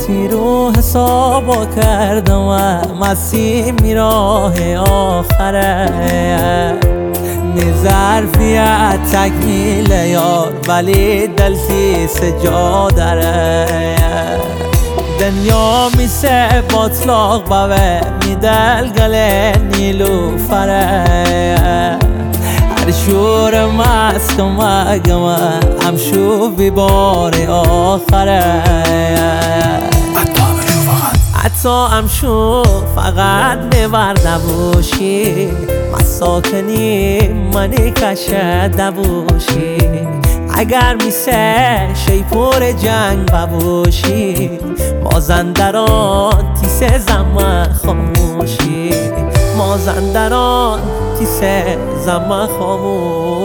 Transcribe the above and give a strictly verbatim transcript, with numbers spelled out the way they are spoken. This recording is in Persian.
تیرو حسابا کردم و مسیم میراه آخره نی ظرفیت تکمیل یار ولی دلتی سجا داره دنیا میسه باطلاق باوه میدل گله نیلو فره هر شور مست و مگمه همشو بی بار آخره حتی همشو فقط ببرده باشی مساکنی منی کشده باشی اگر میسه شیپور جنگ بباشی مازندران تیسه زمه خاموشی مازندران تیسه زمه خاموشی